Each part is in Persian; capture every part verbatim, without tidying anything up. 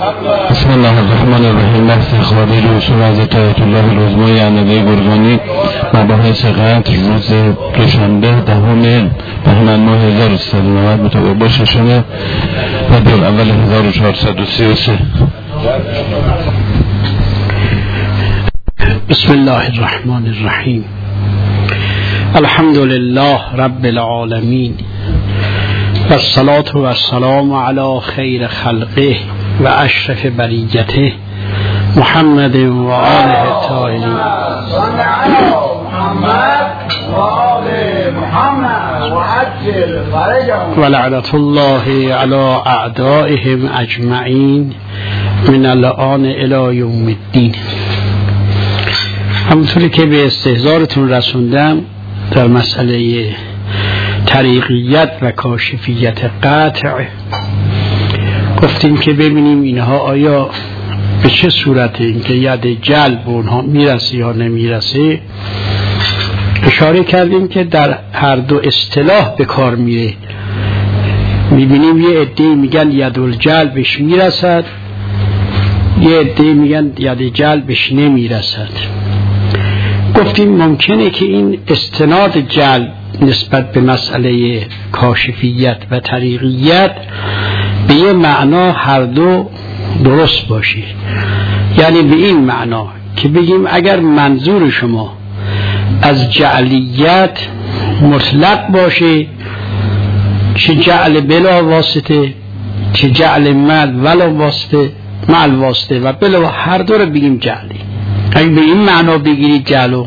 بسم الله الرحمن الرحیم. بحث خواهی رسول حضرت آیت الله العظمای عنبه گرگانی مباحث قطع روز دوشنبه دهم بهمن ماه هزار و سیصد و نود مطابق با ششم ربیع الاول هزار و چهارصد و سی و سه. بسم الله الرحمن الرحیم. الحمد لله رب العالمین و الصلاة و السلام علی خیر خلقه و اشرف بریته محمد و آله الطاهرین و لعنت الله علی اعدائهم اجمعین من الآن الی یوم الدین. همونطوری که به استحضارتون رسوندم در مسئله طریقیت و کاشفیت قطع گفتیم که ببینیم اینها آیا به چه صورته، اینکه ید جلب به اونها میرسه یا نمیرسه. اشاره کردیم که در هر دو اصطلاح به کار میره. میبینیم یه عده میگن یدالجلب بهش میرسد، یه عده میگن ید جلب بهش نمیرسد. گفتیم ممکنه که این استناد جلب نسبت به مسئله کاشفیت و طریقیت به یه معنا هر دو درست باشه. یعنی به این معنا که بگیم اگر منظور شما از جعلیت مطلق باشه، چه جعل بلا واسطه چه جعل مل ولا واسطه مل واسطه و بلا، هر دو رو بگیم جعلی. اگه به این معنا بگیرید جعلو،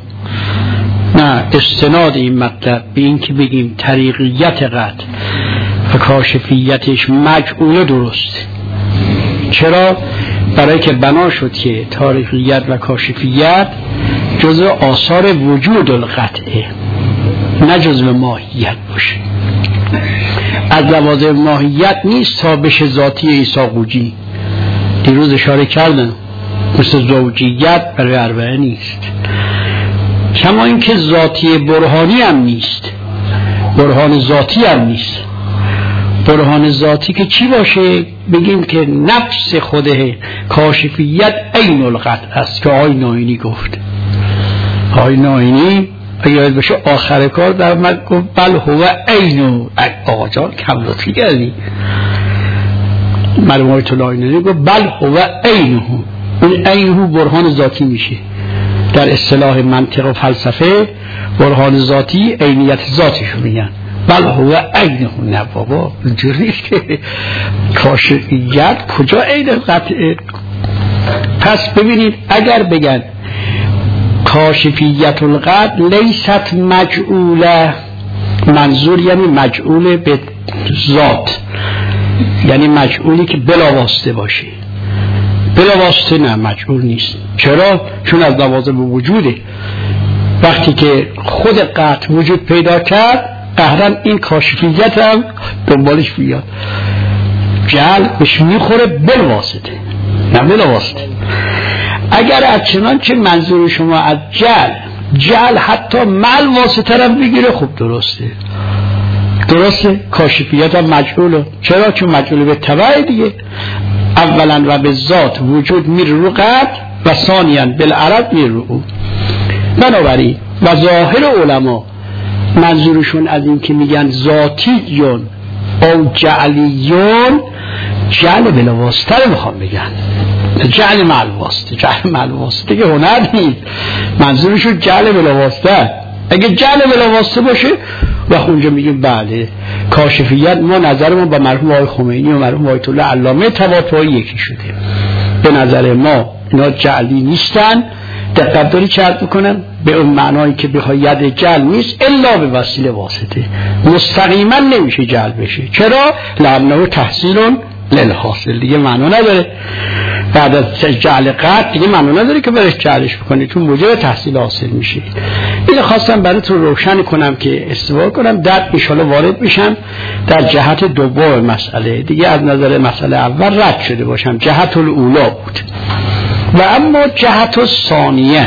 نه استناد این مطلب به این که بگیم طریقیت قطع و کاشفیتش مجعول درست. چرا؟ برای که بنا شد که طریقیت و کاشفیت جزء آثار وجود القطعه، نه جزء ماهیت باشه. از لوازم ماهیت نیست تا بشه ذاتی عیسی قوجی. دیروز اشاره کردم مثل زوجیت برای اربعه نیست، کما این که ذاتی برهانی هم نیست، برهان ذاتی هم نیست. برهان ذاتی که چی باشه؟ بگیم که نفس خوده کاشفیت عین القطع است که آقای ناینی گفت. آقای ناینی یاد بشه آخر کار در مد گفت بل هو عین. آقا جان کم لطفی کردی. مرحوم آیت الله ناینی گفت بل هو عینه. اون عینه برهان ذاتی میشه. در اصطلاح منطق و فلسفه برهان ذاتی عینیت ذاتشو میگن. بل هو عینه. نه بابا اینجوری نیست که کاشفیت کجا عین قطعه. پس ببینید اگر بگن کاشفیت القطع لیست مجعوله، منظور یعنی مجعول به ذات، یعنی مجعولی که بلا واسطه باشه. بلا واسطه نه، مجعول نیست. چرا؟ چون از لوازم وجوده. وقتی که خود قطع وجود پیدا کرد قهرن این کاشفیت هم دنبالش بیاد. جعل بهش میخوره بلا واسطه، نه بلا واسطه. اگر از چنانچه منظور شما از جعل جعل حتی مل واسطه هم بگیره، خب درسته درسته کاشفیت هم مجعوله. چرا؟ چون مجعول به تبع دیگه. اولا و به ذات وجود میره رو قطع و ثانیاً بالعرض میره رو. بنابراین و ظاهر علما منظورشون از این که میگن ذاتیون او جعلیون، جعل بلا واسطه رو میخوام بگن، جعل مع الواسطه. جعل مع الواسطه که هنر نیست، منظورشون جعل بلا واسطه. اگه جعل بلا واسطه باشه و اونجا میگیم بله کاشفیت ما نظر ما با مرحوم آقای خمینی و مرحوم آیت الله علامه طباطبایی یکی شده. به نظر ما اینا جعلی نیستن. دقت داری چه عرض میکنن؟ به اون معنایی که بخوای ید جعل نیست الا به وسیله واسطه، مستقیما نمیشه جعل بشه. چرا؟ لانه تحصیل للحاصل، دیگه معنا نداره. بعد از جعل قطع دیگه معنا نداره که برش جعلش بکنی، چون موجب تحصیل حاصل میشه. اینو خواستم براتون روشن کنم که استفاده کنم، در انشاءالله وارد بشم در جهت دوم مسئله دیگه. از نظر مسئله اول رد شده باشم، جهت الاولا بود. و اما جهت الثانیه،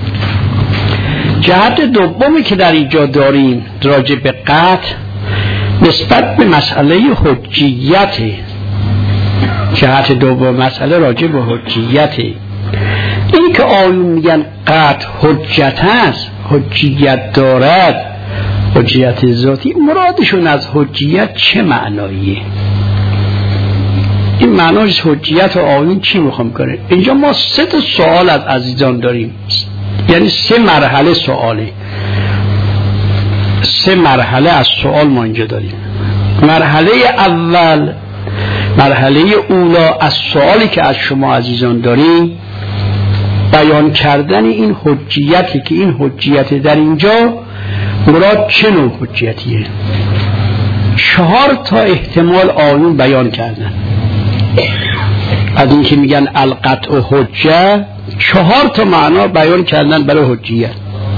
جهت دومی که در اینجا داریم راجع به قطع نسبت به مسئله حجیت جهت دوم مسئله راجع به حجیت. این که آیون میگن قطع حجت هست، حجیت دارد، حجیت ذاتی، مرادشون از حجیت چه معناییه؟ این معناش حجیت و آیون چی میخوام کنه؟ اینجا ما سه تا سوال از عزیزان داریم، یعنی سه مرحله سواله، سه مرحله از سوال ما اینجا داریم. مرحله اول، مرحله اولا از سوالی که از شما عزیزان داریم، بیان کردن این حجیتی که این حجیت در اینجا مراد چه نوع حجیتیه. چهار تا احتمال آیون بیان کردن از این که میگن القطع و حجه، چهار تا معنا بیان کردن برای حجیت.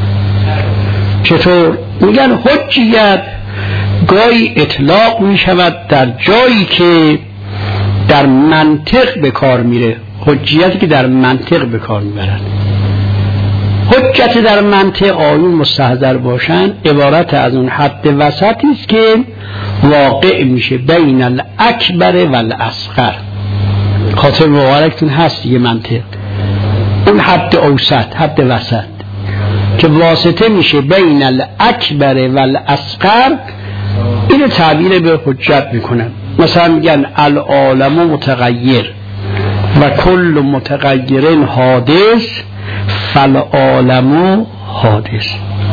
چطور؟ میگن حجیت گاهی اطلاق میشود در جایی که در منطق به کار میره، حجیتی که در منطق به کار میبرن. حجت در منطق آیون مستحضر باشن عبارت از اون حد وسطی است که واقع میشه بین الاکبر و الاصغر. خاطر مبارکتون هست یه منطق، اون حد اوسط، حد وسط که واسطه میشه بین الاکبر و الاصغر، اینو تعبیر به حجت میکنن. مثلا میگن العالم متغیر و کل متغیر حادث فالعالم حادث.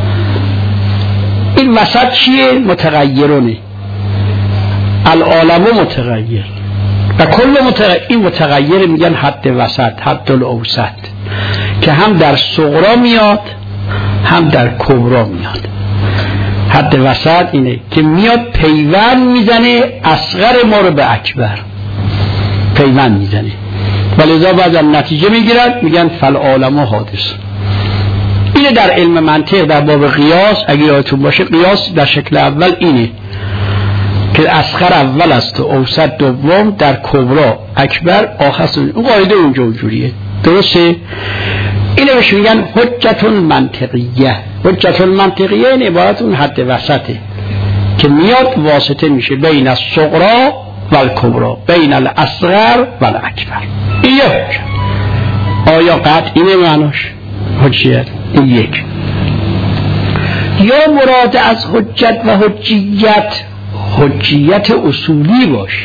این وسط چیه؟ متغیرونه. العالم متغیر و کل متغیر، این متغیر میگن حد وسط، حد الاوسط، که هم در صغرا میاد هم در کبرا میاد. حد وسط اینه که میاد پیوند میزنه اصغر ما رو به اکبر، پیوند میزنه، ولذا بعد نتیجه میگیرن میگن فالعالم حادث. اینه در علم منطق در باب قیاس، اگه یادتون باشه قیاس در شکل اول اینه که اصغر اول است و اوسط دوم، در کبرا اکبر آخر. اون قاعده اونجا اونجوریه، درسته؟ اینه بهش میگن حجت منطقیه. حجت منطقیه این عبارت اون حد وسطه که میاد واسطه میشه بین الصغرا و الکبرا، بین الاصغر و الاکبر. این یک. آیا قطع اینه معناش حجیت؟ این یک. یا مراد از حجت و حجیت حجیت اصولی باشه،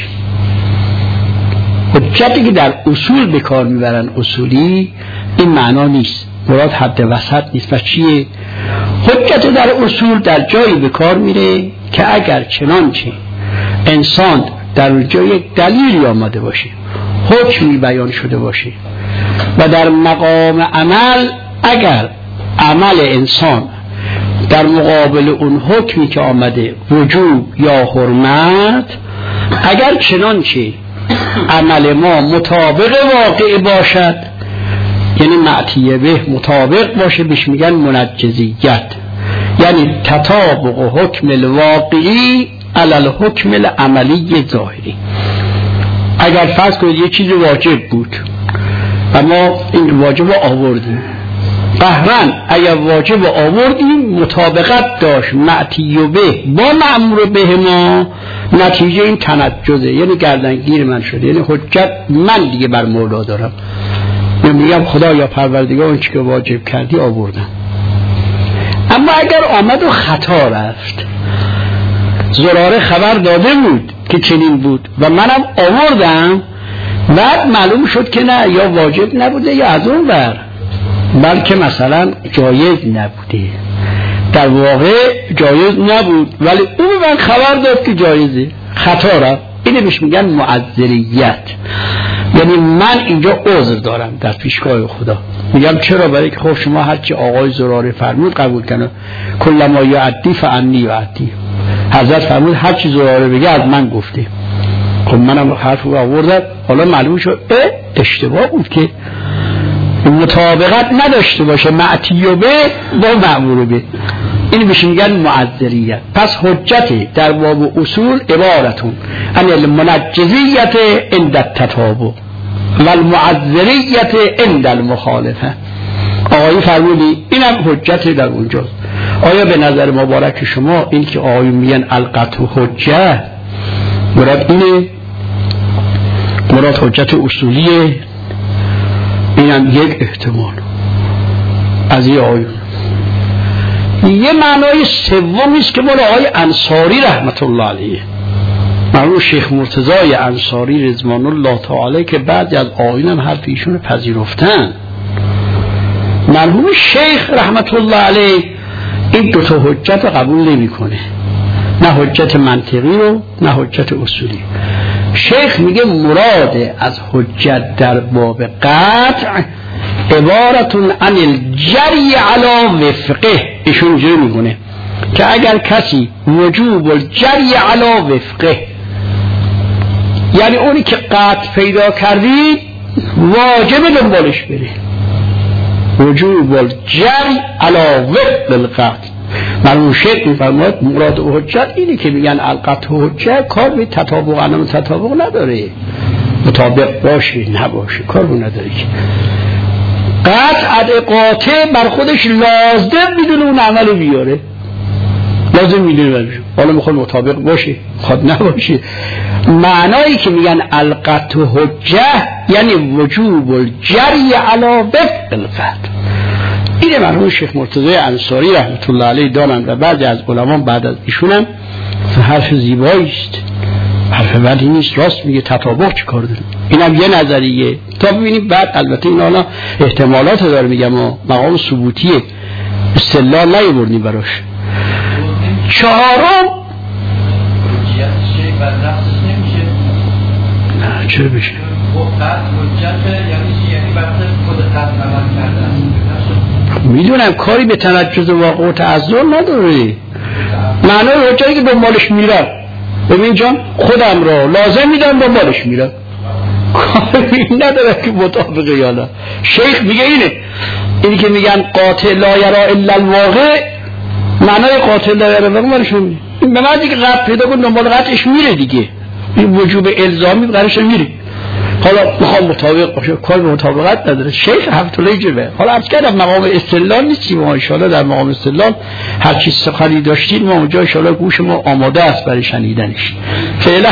حجتی که در اصول به کار میبرن، اصولی، این معنا نیست، مراد حد وسط نیست. و چیه؟ حجت در اصول در جایی به کار میره که اگر چنانچه انسان در جای دلیلی آمده باشه، حکمی بیان شده باشه و در مقام عمل اگر عمل انسان در مقابل اون حکمی که آمده وجوب یا حرمت، اگر چنانچه عمل ما مطابق واقع باشد، یعنی معتیه به مطابق باشه، بهش میگن منجزیت، یعنی تطابق حکم الواقعی علی الحکم العملی ظاهری. اگر فرض کنید یه چیز واجب بود و ما این واجب رو آوردیم، قهرن اگر واجب رو آوردیم مطابقت داشت معتیه به با مأمور به ما، نتیجه این تنجزه، یعنی گردنگیر من شده، یعنی حجت من دیگه بر مولا دارم، من میگم خدا یا پروردگار اون چی که واجب کردی آوردم. اما اگر آمد و خطا رفت، زراره خبر داده بود که چنین بود و منم آوردم، بعد معلوم شد که نه، یا واجب نبوده یا از اون بر، بلکه مثلا جایز نبوده، در واقع جایز نبود ولی او من خبر داد که جایزه، خطا رفت. اینه بهش میگن معذریت، یعنی من اینجا عذر دارم در پیشگاه خدا. میگم چرا؟ برای که خب شما هرچی آقای زراره فرمود قبول کنه، کل ما یعدی فعنی یعدی، حضرت فرمود هرچی زراره بگه از من گفته. خب منم حرف رو آوردم، حالا معلوم شد اشتباه بود که مطابقت نداشته باشه معتیه به با مأمور به، این بهش میگن معذریت. پس حجت در باب اصول عبارتون ان المنجزیت عند التطابق و المعذریت عند المخالفه. آقایی فرمودی اینم حجت در اونجاست. آیا به نظر مبارک شما این که آقایی میگن القطع حجه مراد اینه؟ مراد حجت اصولیه، اینم یک احتمال از این آیون. یه معنای سومی است که مال آقای انصاری رحمت الله علیه، مرحوم شیخ مرتضی انصاری رضوان الله تعالی که بعضی از آیون هم حرف ایشون رو پذیرفتن. مرحوم شیخ رحمت الله علیه این دو تا حجت رو قبول نمیکنه، نه حجت منطقی رو نه حجت اصولی. شیخ میگه مراد از حجت در باب قطع عبارتون عن الجری علی وفقه. ایشون اینجوری میگونه که اگر کسی وجوب الجری علی وفقه، یعنی اونی که قطع پیدا کردید واجب دنبالش بره، وجوب الجری علی وفق القطع. مرحوم شیخ میفرماید مراد حجت اینه که میگن القطع حجت کار به تطابق عدم تطابق نداره، مطابق باشه نباشه کار رو نداره که قطع قاطع بر خودش لازم میدونه اون عمل بیاره، لازم میدونه برشه، حالا میخواد مطابق باشه خود نباشه. معنایی که میگن القطع حجت یعنی وجوب الجری علی وفق القطع. اینه مرحوم شیخ مرتضی انصاری رحمت الله علیه دانند و بعضی از علما بعد از ایشون هم حرف زیبایی است، حرف بدی نیست، راست میگه، تطابق چی کار داره. اینم یه نظریه تا ببینیم بعد. البته این حالا احتمالات داره میگم و مقام ثبوتیه، استدلال نیاوردیم براش. چهارم نه چرا بشه میدونم کاری به تنجز واقع و تعذر نداره. معنای حجتی که دنبالش میرم، ببین جان خودم را لازم میدم دنبالش میرم، کاری نداره که مطابقه یا نه. شیخ میگه اینه، اینی که میگن قاطع لا یرا الا الواقع، معنای قاطع لا یرا الواقع مالشون این به معنی که قطع پیدا کن دنبال قطعش میره دیگه، این وجوب الزامی قرارش میره. حالا میخوام مطابق باشه، کار به مطابقت نداره. شیخ رحمت الله جبه. حالا عرض کردم مقام استدلال نیستیم ما، ان شاء الله در مقام استدلال هر چیز سخنی داشتید ما اونجا ان شاء الله گوش ما آماده است برای شنیدنش. فعلا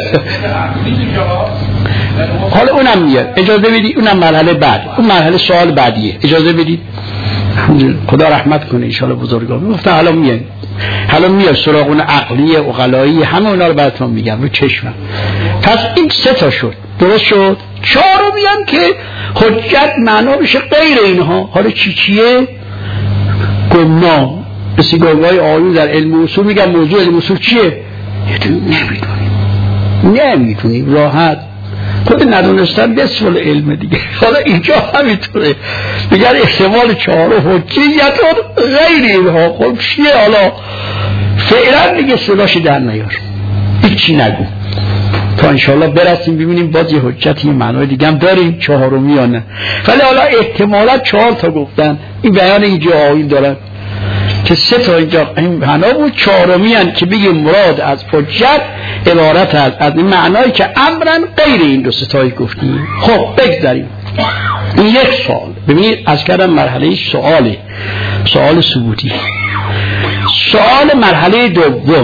حالا اونم میاد، اجازه بدید اونم مرحله بعد، اون مرحله سوال بعدیه، اجازه بدید خدا رحمت کنه ان شاء الله بزرگان. گفتم حالا میاد، حالا میاد سراغ اون عقلی عقلایی همه اونا رو براتون میگم رو چشمم. پس این سه تا شد، درست شد. چهارمی هم که حجت معنا بشه غیر اینها. حالا چی چیه؟ گمنام بسیگاه‌های آیون در علم اصول میگم موضوع علم اصول چیه؟ نمیدونیم نمیدونیم راحت خود ندونستن دستفال علم دیگه. حالا اینجا همینطوره میگن احتمال چهار حجیت غیر اینها. خب چیه؟ حالا فعلا دیگه صداش در نیار، هیچی نگو تا انشاءالله برسیم ببینیم باز یه حجت یه معنای دیگه هم داریم چهارمی یا نه. ولی حالا احتمالات چهار تا گفتن، این بیان اینجا آیین دارن که سه تا اینجا این معنا بود، چهارمی هن که بگیم مراد از حجت عبارت از از این معنایی که امرن غیر این دو ستایی گفتیم. خب بگذاریم این یک سوال. ببینید از کردم مرحله سواله، سوال ثبوتی. سوال مرحله دوم،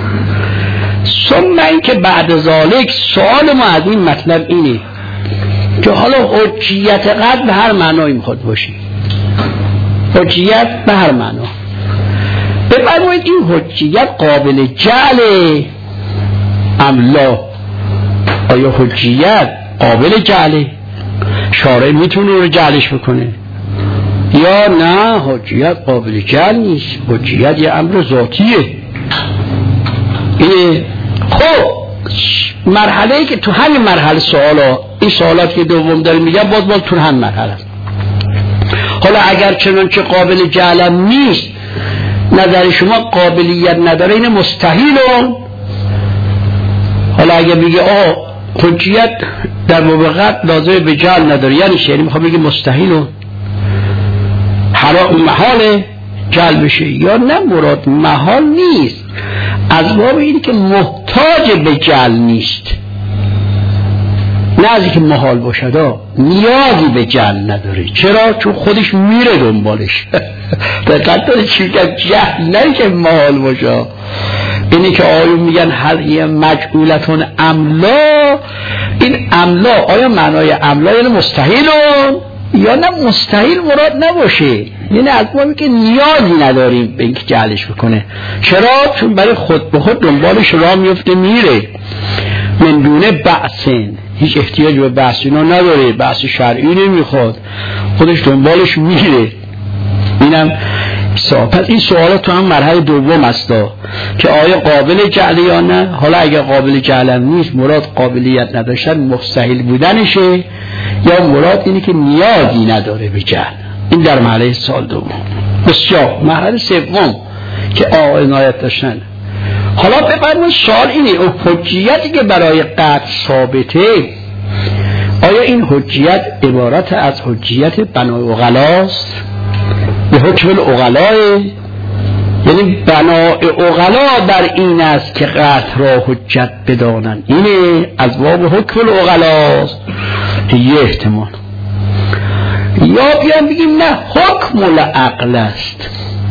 ثم این که بعد ذالک سوال ما از این مطلب اینه که حالا حجیت قد به هر معنایی میخواد باشی، حجیت به هر معنا. بفرمایید این حجیت قابل جعله ام لا؟ آیا حجیت قابل جعله؟ شارع میتونه رو جعلش بکنه یا نه حجیت قابل جعل نیست؟ حجیت یه امر ذاتیه. اینه خب مرحله ای که تو همین مرحله سوالا این سوالات که دوم داره میگم باز باز تو همین مرحله. حالا اگر چنانچه قابل جعل نیست نظر شما قابلیت نداره این مستحیله. حالا اگر میگه آه حجیت در موقعیت لازم به جعل نداره یعنی شعری میخواد بگه مستحیله حرام محاله جعل بشه یا نه مراد محال نیست از باب اینی که محتاج به جعل نیست، نه از اینکه محال باشد نیازی به جعل نداره. چرا؟ چون خودش میره دنبالش. دقت داره چی که جعل نه که محال باشه، اینی که آیون میگن هل یه مجعولتون املا، این املا آیا معنای املا یعنی مستحیلون یا نه مستحیل مراد نباشه، یعنی از ما میگه نیازی نداریم به اینکه جعلش بکنه. چرا؟ چون برای خود به خود دنبالش راه میفته میره، من دونه بحثن، هیچ احتیاج به بحث اینا نداره، بحث شرعی نمیخواد، خودش دنبالش میره. اینم پس این سوالات تو هم مرحله دوم است که آیا قابل جعل یا نه. حالا اگر قابل جعل نیست، مراد قابلیت نداشتن مستحیل بودنشه یا مراد اینه که نیازی نداره به جعل. این در مرحله سال دوم. بسیار مرحله سوم که آقا عنایت داشتن. حالا بفرمایید سوال اینه، اون حجیتی که برای قطع ثابته، آیا این حجیت عبارت از حجیت بنای عقلاست به حکم العقلاء؟ یعنی بنای عقلا در این است که قطع را حجت بدانن، اینه از باب حکم العقلاست. یه احتمال. یا بیان بگیم نه، حکم العقل است.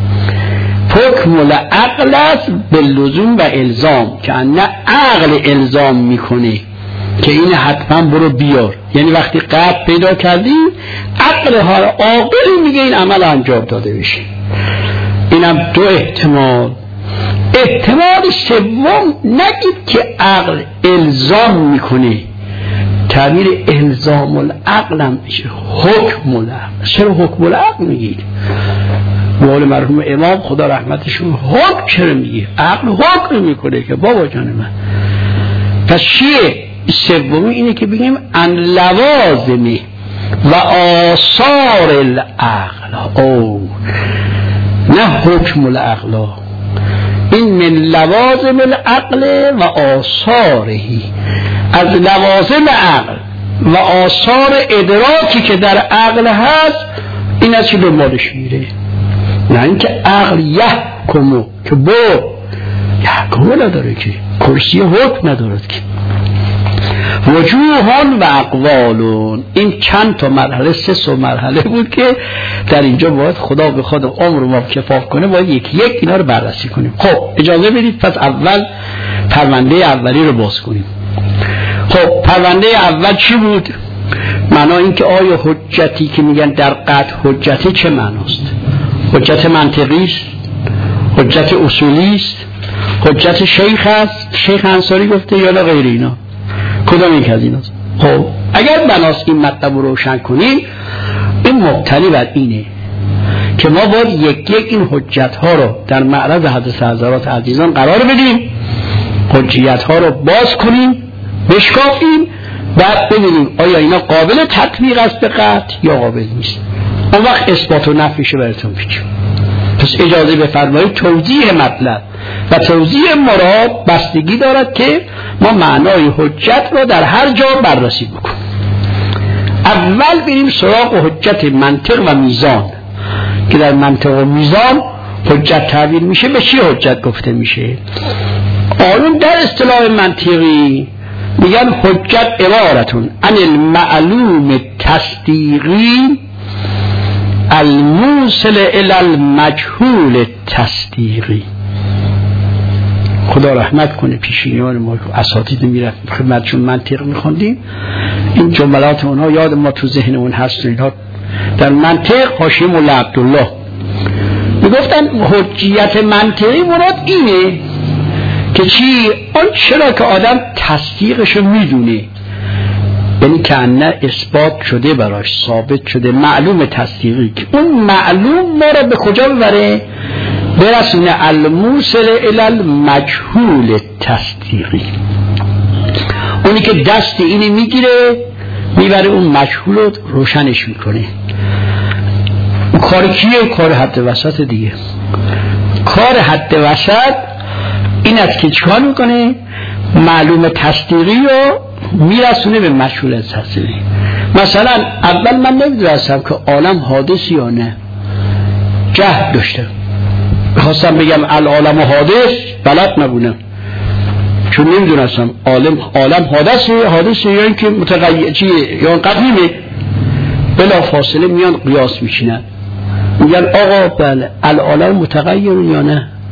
حکم العقل است به لزوم و الزام، که نه عقل الزام میکنه که این حتما برو بیار، یعنی وقتی قطع پیدا کردی عقل ها عاقل میگه این عمل انجام داده بشه. اینم دو احتمال. احتمال سوم نگید که عقل الزام میکنه، تعبیر الزام العقل هم میشه حکم العقل. چرا حکم العقل میگید؟ قول مرحوم امام خدا رحمتشون حکم چرا میگه؟ عقل حکم میکنه که بابا جان من. پس چیه؟ سومی اینه که بگیم ان لوازم و آثار العقل، او نه حکم العقل، این من لوازم العقل و آثارهی، از لوازم عقل و آثار ادراکی که در عقل هست این از چی به مالش میره. نه اینکه عقل یحکمو که با یحکمو نداره، که کرسی حکم ندارد که. وجوهان و اقوالون، این چند تا مرحله، سه سو مرحله بود که در اینجا باید خدا به خود عمر ما کفاف کنه، باید یک یک اینا رو بررسی کنیم. خب اجازه بدید پس اول پرونده اولی رو باز کنیم. خب پرونده اول چی بود؟ معنا این که آیا حجتی که میگن در قطع حجتی چه معناست؟ حجت منطقی است؟ حجت اصولی است؟ حجت شیخ است؟ شیخ انصاری گفته یا نه غیر اینا؟ کدام یک از ایناست؟ خب اگر بناست این مطلب رو روشن کنیم، این مبتنی بر اینه که ما باید یک یک این حجت ها رو در معرض حضرت حضرات عزیزان قرار بدیم، حجیت ها رو باز کنیم، بشکافیم، بعد ببینیم آیا اینا قابل تطبیق است به قطع یا قابل نیست. اون وقت اثبات و نفیش براتون بگم. پس اجازه بفرمایید توضیح مطلب و توضیح مراد بستگی دارد که ما معنای حجت را در هر جا بررسی بکنیم. اول بریم سراغ حجت منطق و میزان، که در منطق و میزان حجت تعبیر میشه به چی حجت گفته میشه؟ آنون در اصطلاح منطقی میگن حجت عبارتون عن المعلوم تصدیقی الموصل الى المجهول تصدیقی. خدا رحمت کنه پیشینیان ما اساتید میرفت خدمتشون منطق میخوندیم، این جملات اونها یاد ما تو ذهن اون هست. اینها در منطق حاشیه مولا عبدالله میگفتن حجیت منطقی مراد اینه که چی؟ آن چرا که آدم تصدیقشو میدونه، یعنی که نه اثبات شده براش، ثابت شده، معلوم تصدیقی، که اون معلوم ما را به کجا ببره؟ برسونه الموصل الی المجهول تصدیقی. اونی که دست اینی میگیره میبره اون مجهول رو روشنش میکنه. کار کیه؟ کار حد وسط دیگه. کار حد وسط این است که چکار میکنه؟ معلوم تصدیقی رو میرسونه به مجهول تصدیقی. مثلا اول من نمیدونستم که عالم حادث یا نه، جهل داشتم، خواستم بگم العالم حادث، بلد نبودم چون نمیدونستم عالم عالم حادثه حادثه یا اینکه متغیر چیه یا قدیمه. بلا فاصله میان قیاس میشینن، میگن آقا بله العالم متغیر یا نه؟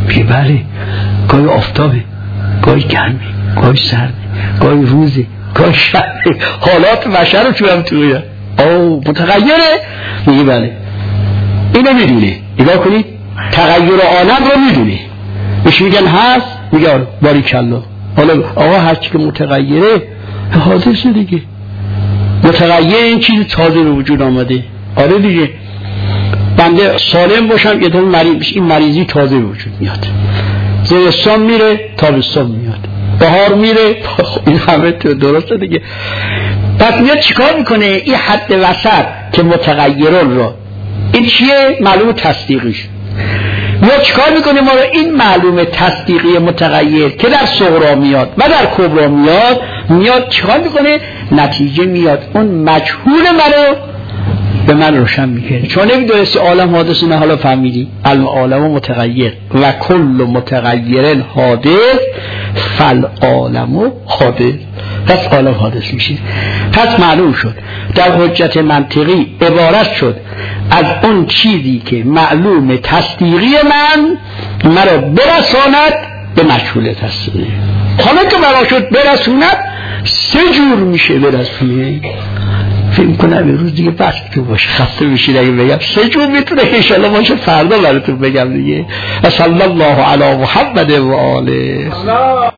میگه بله، گاهی آفتابه، گاهی گرمه، گاهی سرده، گاهی روزه، گاهی شبه، حالات بشر رو تویم توی او متغیره. میگه بله اینو میدونه. نگاه کنید تغییر عالم رو میدونه. بهش میگن هست، میگه باریکالله. حالا آقا هر چی که متغیره حادثه دیگه، متغیر این چیز تازه به وجود آمده. آره دیگه، بنده سالم باشم یه دون مریض، این مریضی تازه به وجود میاد، زمستان میره تابستان میاد، بهار میره، این همه درسته دیگه. پس میاد چیکار میکنه؟ این حد وسط که متغیران رو، این چیه؟ معلوم تصدیقیش. میاد چیکار میکنه؟ ما رو این معلوم تصدیقی متغیر که در صغرا میاد و در کبرا میاد، میاد چیکار میکنه؟ نتیجه میاد اون مجهول منو به من روشن میکنه. چون نمیدونستی عالم حادث، نه حالا فهمیدی العالم متغیر و کل متغیر حادث فالعالم حادث. پس عالم حادث میشه. پس معلوم شد در حجت منطقی عبارت شد از اون چیزی که معلوم تصدیقی من مرا برساند به مجهول تصدیقی. حالا که مرا شد برسوند، سه جور میشه برسونه. فکر کنم امروز دیگه بس تو باشه، خسته میشید اگه بگم سه جور میتونه که انشالله باشه فردا براتون بگم دیگه. صلی الله علی محمد و آله.